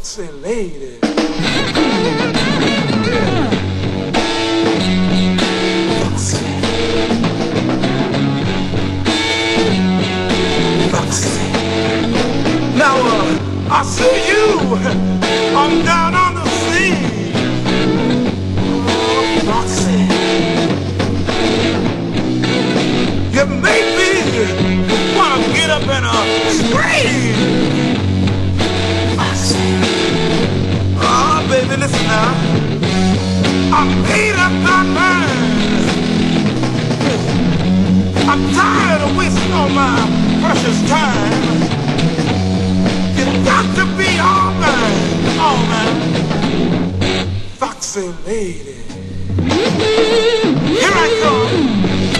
Foxy lady. Foxy. Foxy. Now, I see you. I'm down on the scene. Oh, Foxy. You make me wanna get up and scream. Oh, baby, listen now. I made up my mind. I'm tired of wasting all my precious time. You got to be all mine, Foxy lady. Here I come.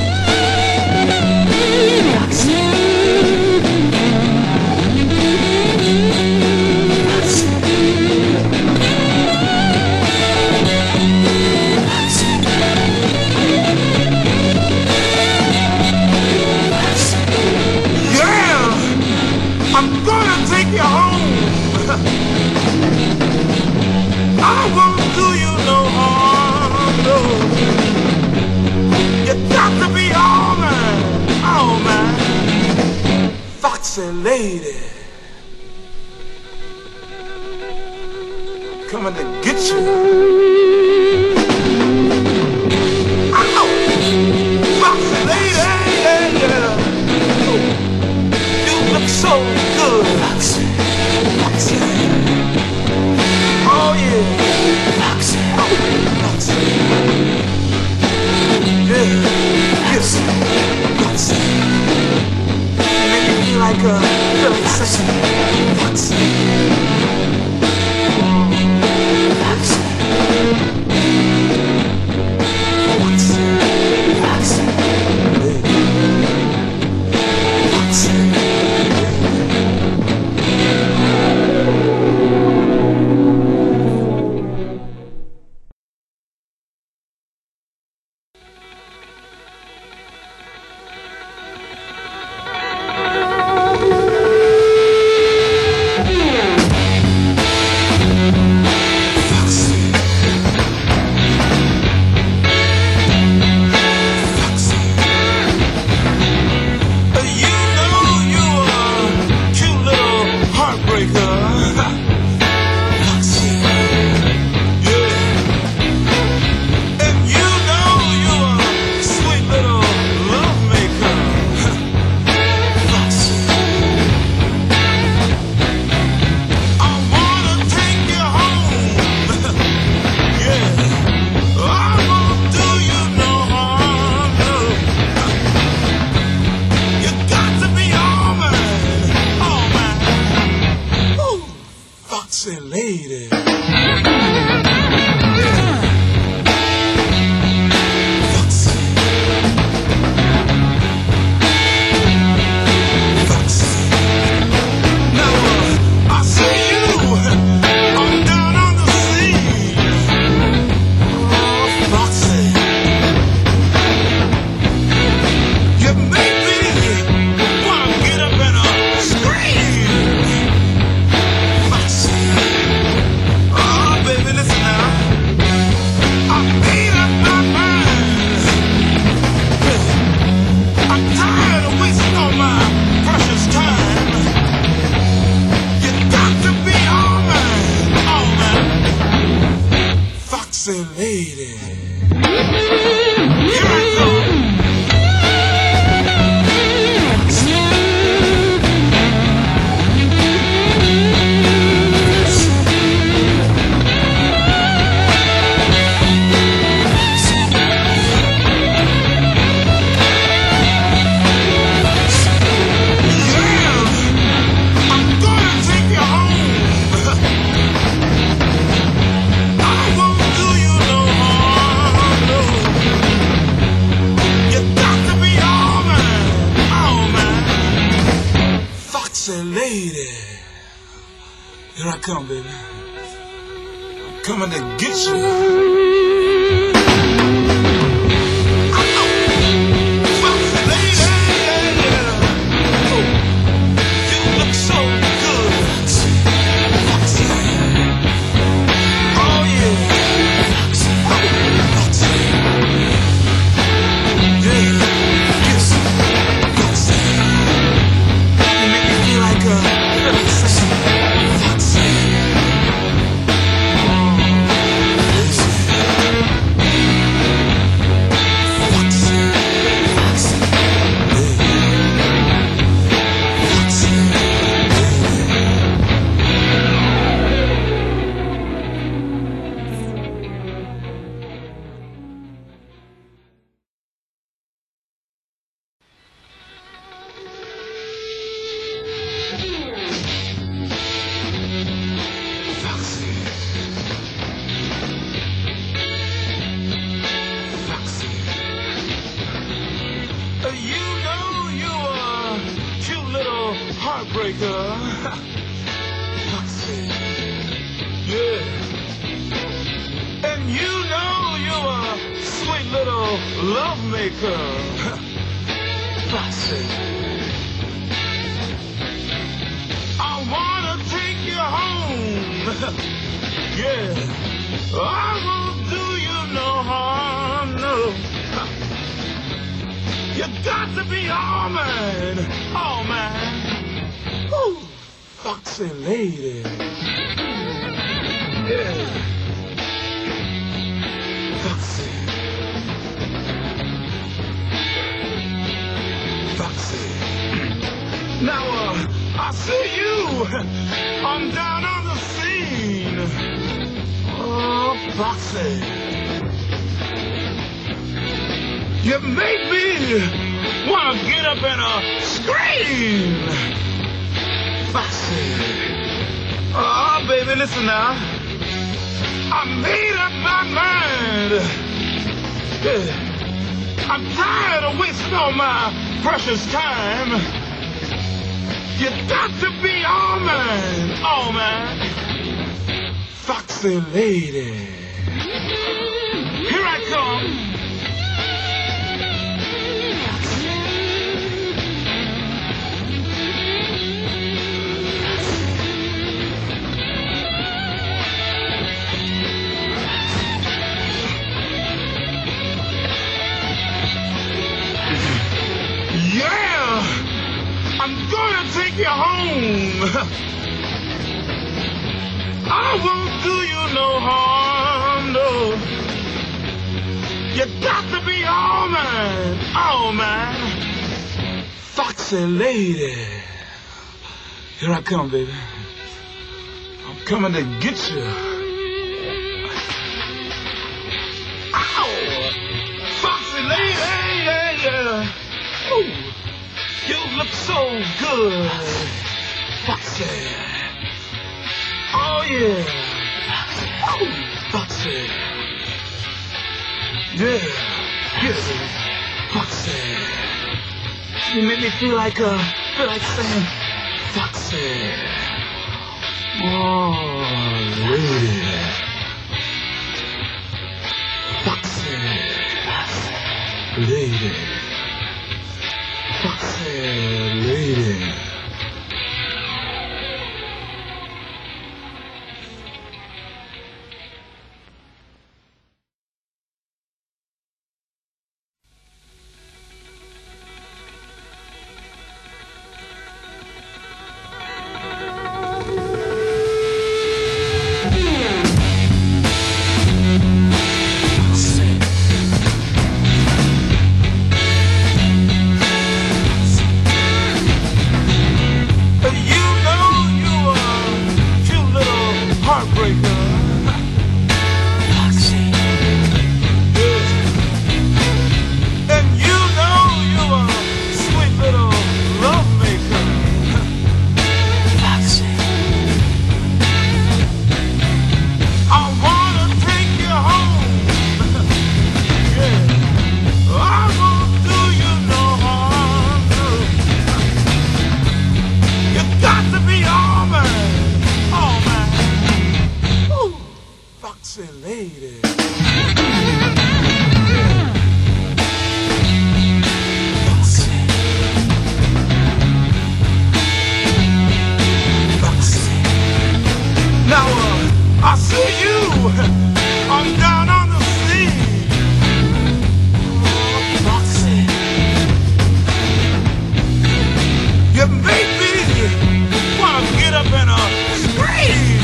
I'm gonna take you home. I won't do you no harm, no. You got to be all mine, Foxy lady. Coming to get you. Ow! Foxy lady, yeah. You look so good. Foxy. Oh yeah. Foxy. Oh, Foxy. Yeah. Yes. Foxy. Make me feel like a feeling session. Foxy. Foxy. Foxy. Foxy. Foxy. Foxy lady. Foxy lady. Here I go. Lady, here I come, baby. I'm coming to get you. Foxy lady, you look so good. Foxy. heartbreaker. Foxy. Yeah. And you know you're a sweet little love maker. Foxy. I wanna take you home. Yeah. I won't do you no harm, no. You got to be all mine, all mine. Ooh, foxy lady. Yeah. Foxy. Foxy. Now, I see you. I'm down on the scene. Oh, Foxy. You make me wanna get up and scream. Foxy. Oh, baby, listen now. I made up my mind. Yeah. I'm tired of wasting all my precious time. You got to be all mine, Foxy lady. Here I come. Yeah, I'm gonna take you home. I won't do you no harm, no. You got to be all mine, Foxy lady. Here I come, baby. I'm coming to get you. Ow! Foxy lady, yeah, yeah. Ooh, you look so good, Foxy. Oh yeah. Oh, Foxy. Yeah, yeah, Foxy. You make me feel like saying, Foxy. Oh, lady. Foxy. Lady. Foxy lady. Lady. Now, I see you. I'm down on the scene. Oh, Foxy. You make me wanna get up and scream.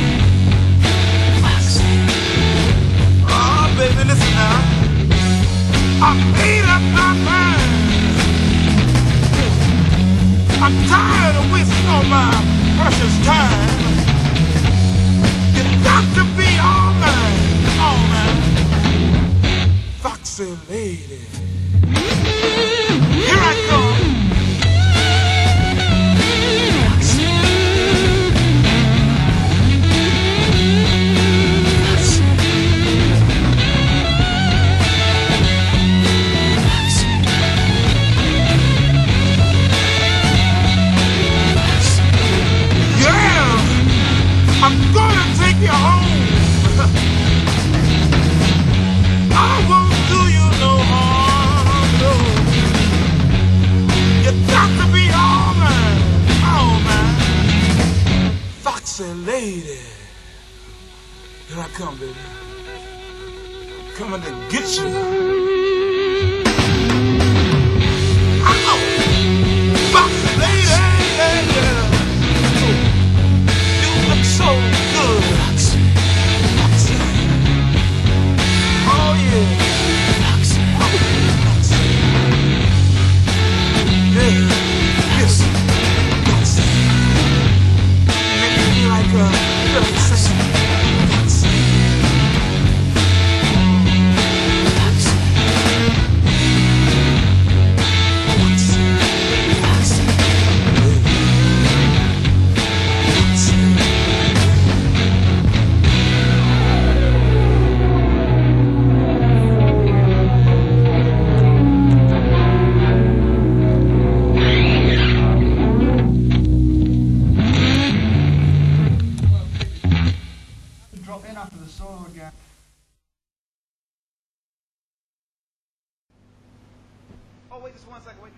Baby, listen now. I made up my mind. I'm tired of wasting all my precious time. You got to be all mine, Foxy lady. Here I come. come, baby. I'm coming to get you. Foxy lady, you look so good. Oh yeah. Yeah. Yes. Make me feel like drop in after the solo again. Oh, wait just 1 second. Wait.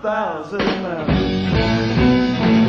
1,000 miles.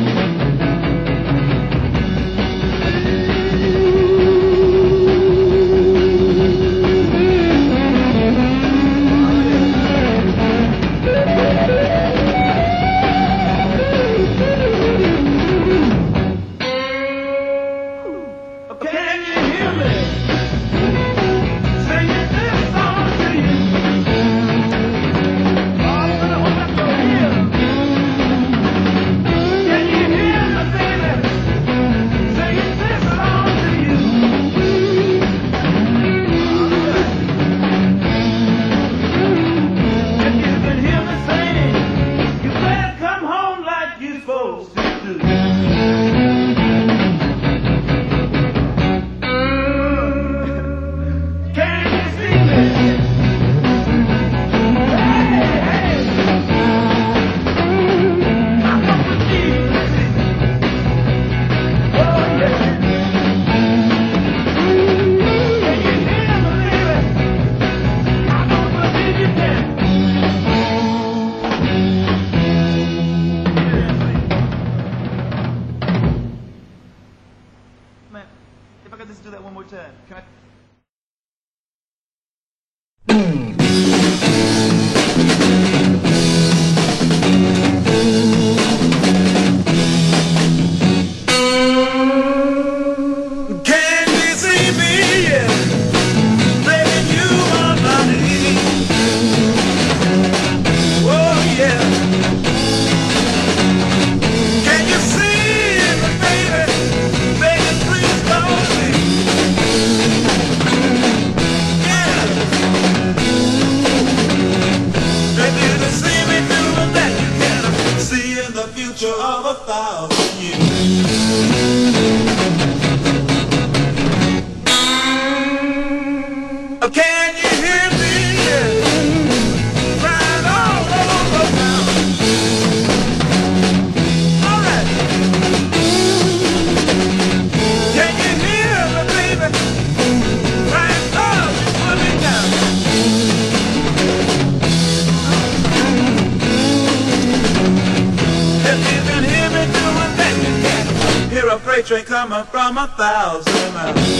Train coming from 1,000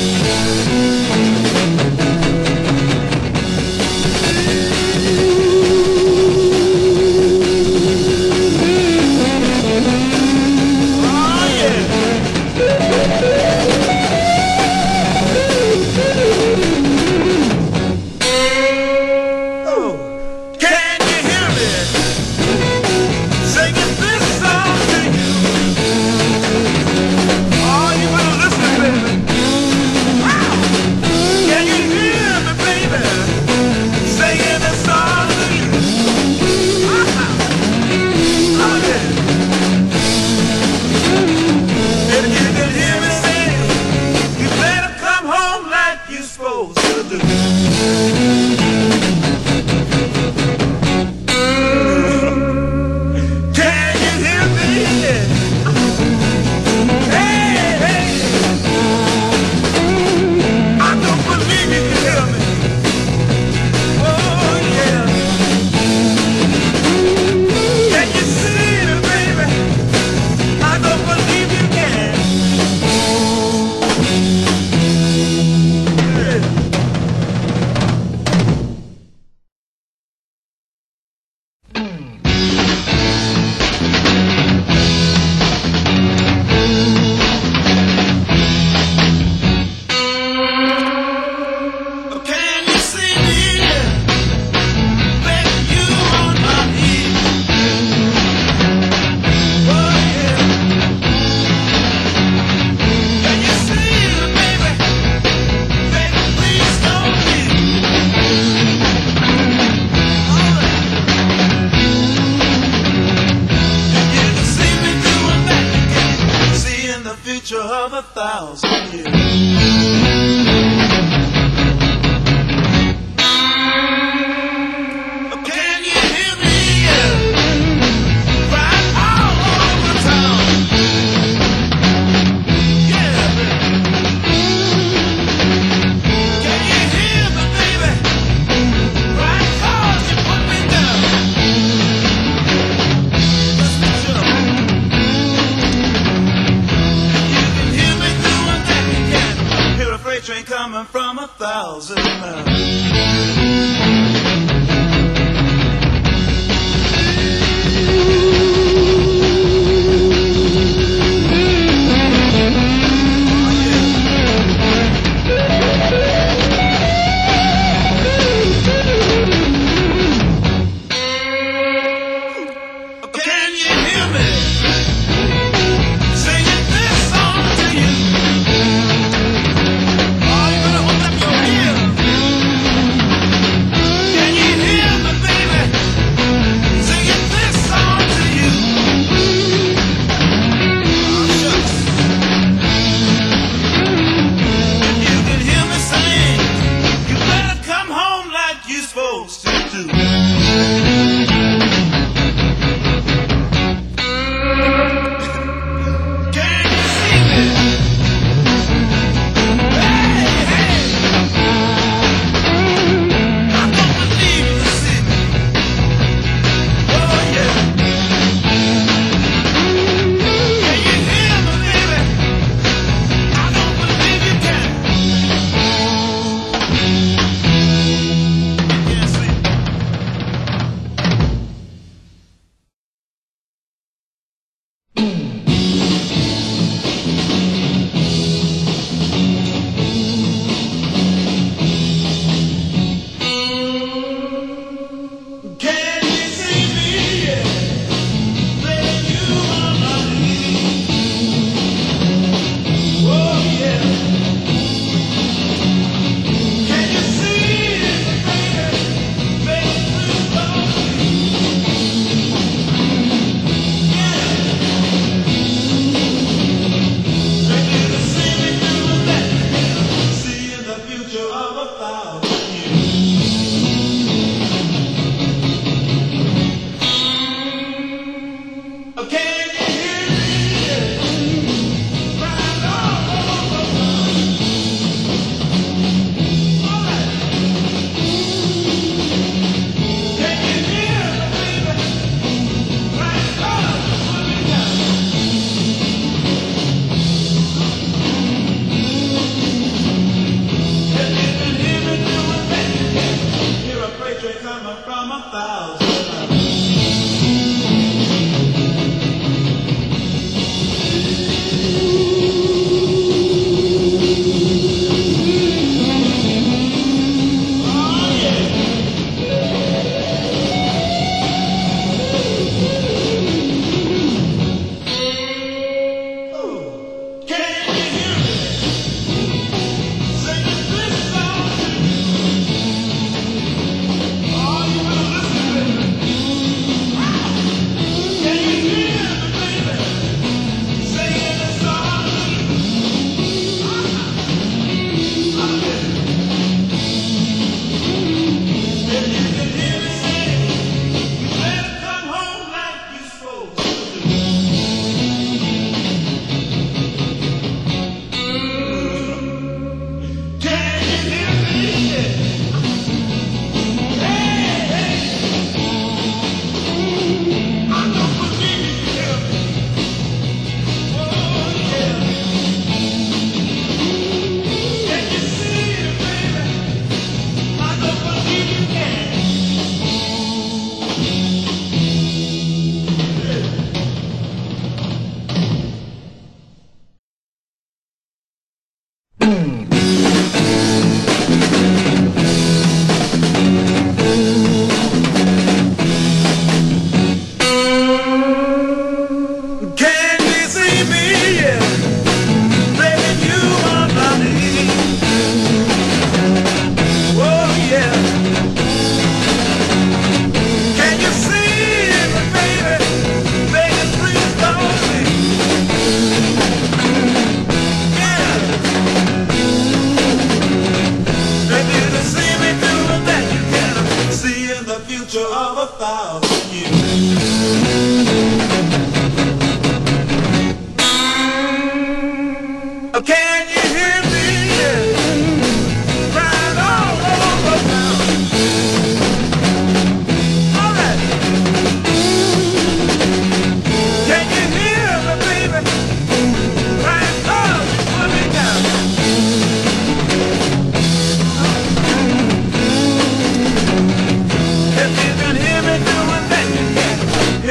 miles. Of 1,000 years. Can you hear me singing this song to you? Are you gonna open up your ears?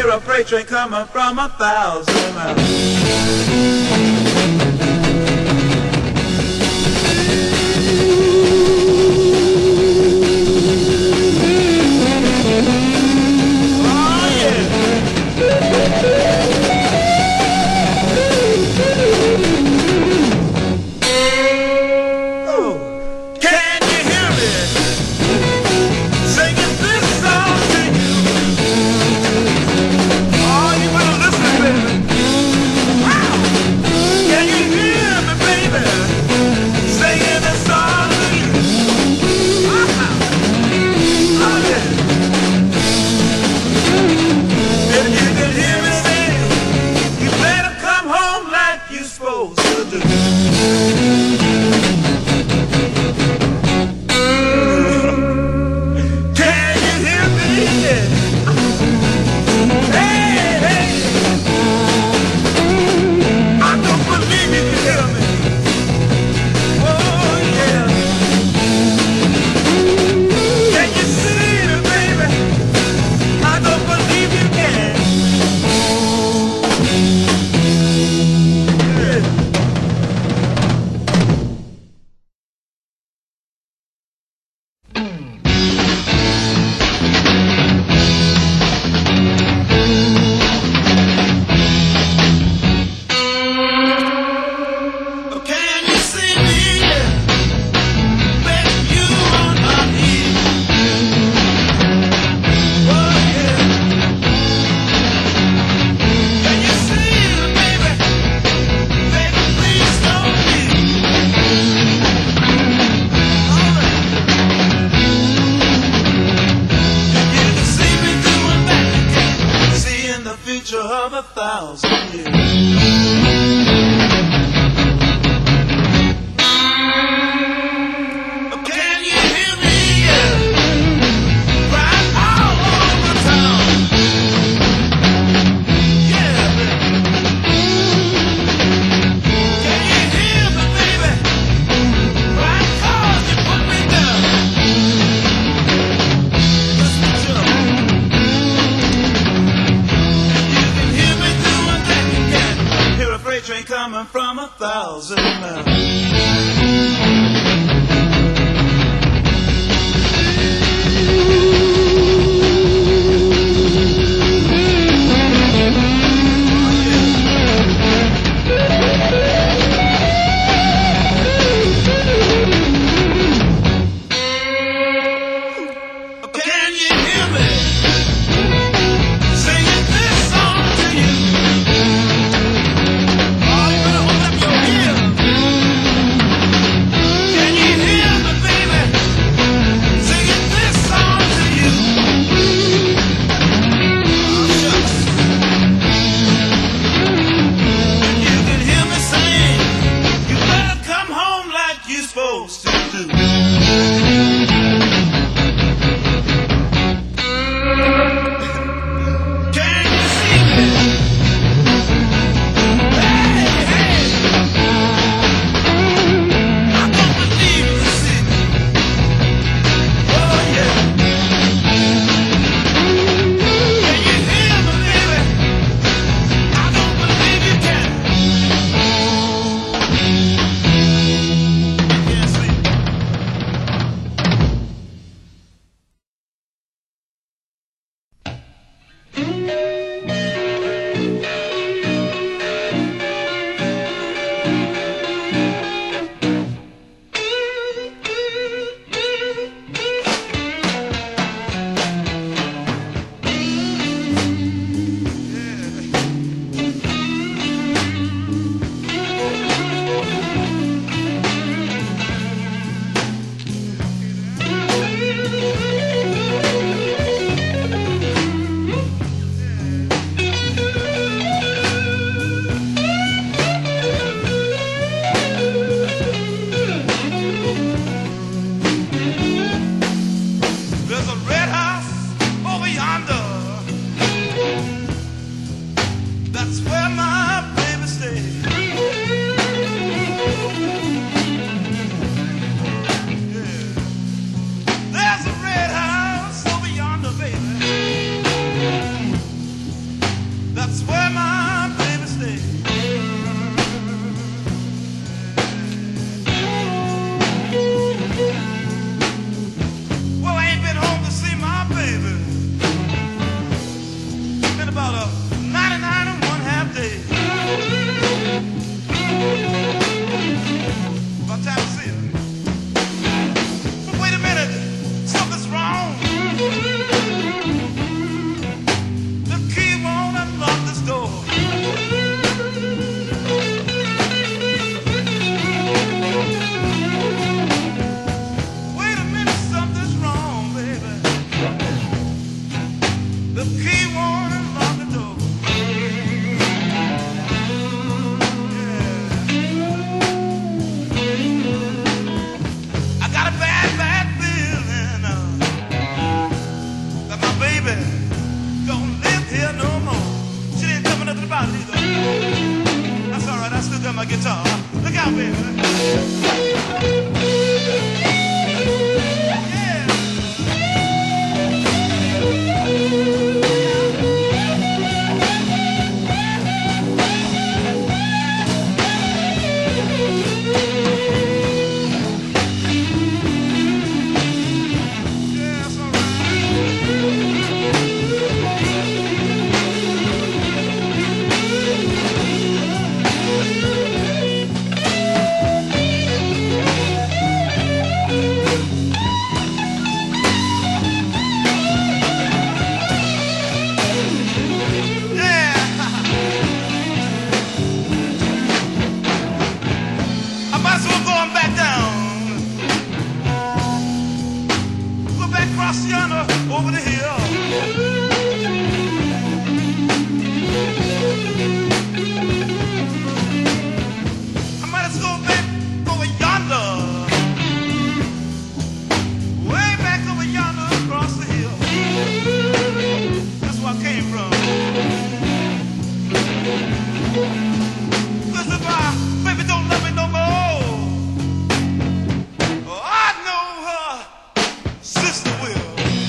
hear a freight train coming from 1,000 miles. Of 1,000 years. Train coming from 1,000 miles. got my guitar. Look out, baby. Over the hill, I might as well go back over yonder, way back over yonder across the hill. That's where I came from. Listen, baby, don't love me no more. Oh, I know her sister will.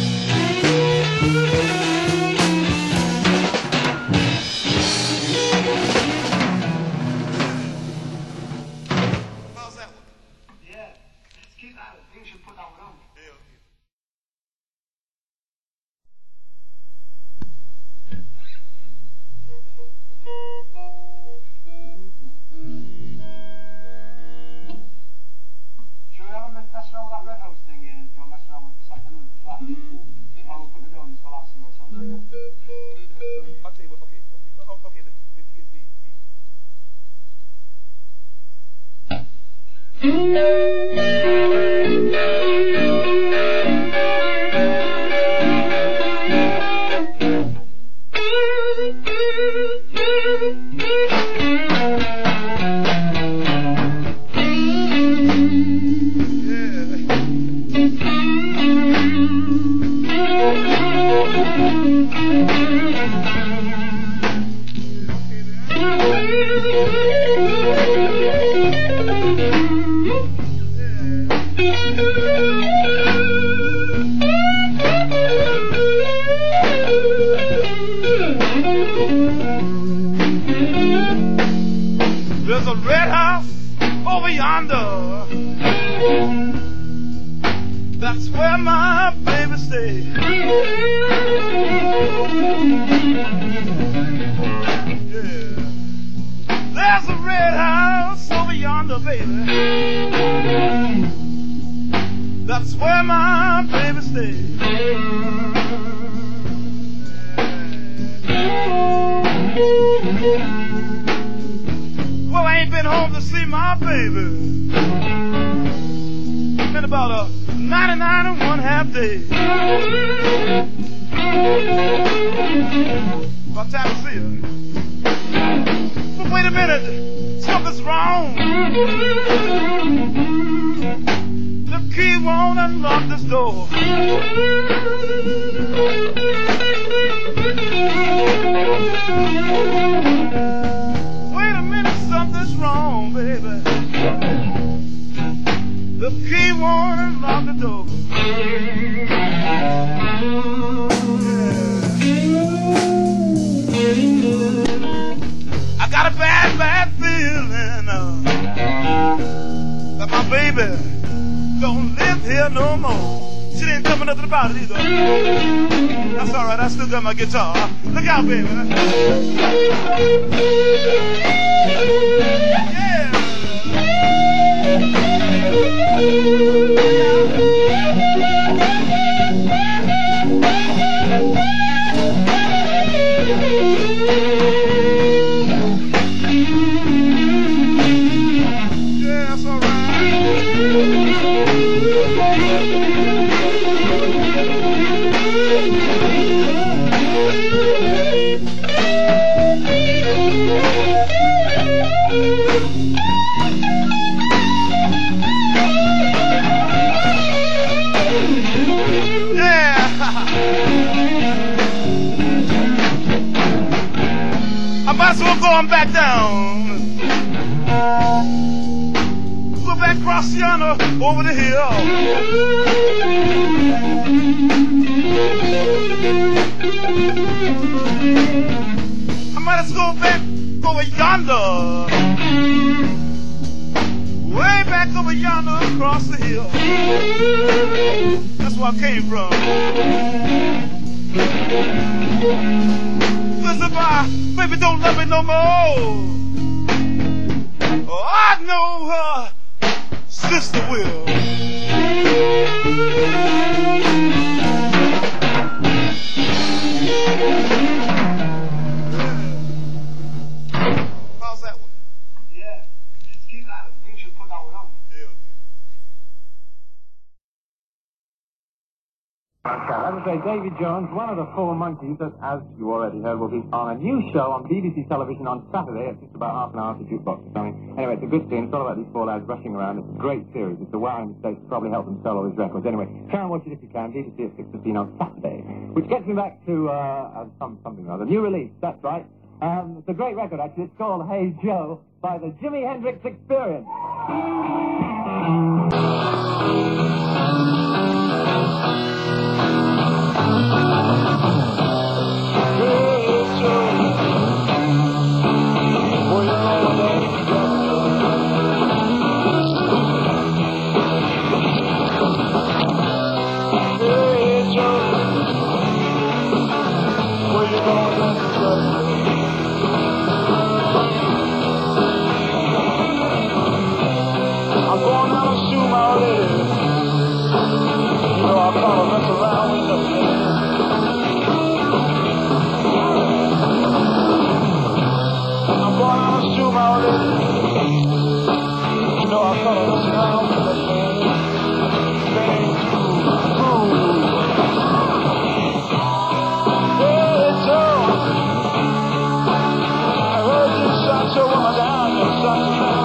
There's a red house over yonder. That's where my baby stays. Yeah. There's a red house over yonder, baby. That's where my baby stays. Well, I ain't been home to see my baby. Been about 99 and 1/2 days. About time to see her. But wait a minute, something's wrong. The key won't unlock this door. Wait a minute, something's wrong, baby. The key won't unlock the door. I got a bad, bad feeling that my baby don't live here no more. She didn't tell me nothing about it either. That's all right, I still got my guitar. Look out, baby. Yeah. Yeah, that's all right. I might as well go on back down Go back across yonder over the hill. I might as well go back over yonder. Way back over yonder across the hill. That's where I came from. Listen, baby, don't love me no more. Oh, I know her sister will. How's that one? Yeah. Just keep that. I think you should put that one on. Yeah. That was David Jones, one of the Four Monkeys that, as you already heard, will be on a new show on BBC television on Saturday at just about half an hour after Jukebox is coming. Anyway, it's a good scene. It's all about these four lads rushing around. It's a great series. It's a wow in the States to probably help them sell all his records. Anyway, try and watch it if you can. BBC at 6:15 on Saturday. Which gets me back to something or other. New release, that's right. It's a great record, actually. It's called Hey Joe by the Jimi Hendrix Experience. So when I'm down,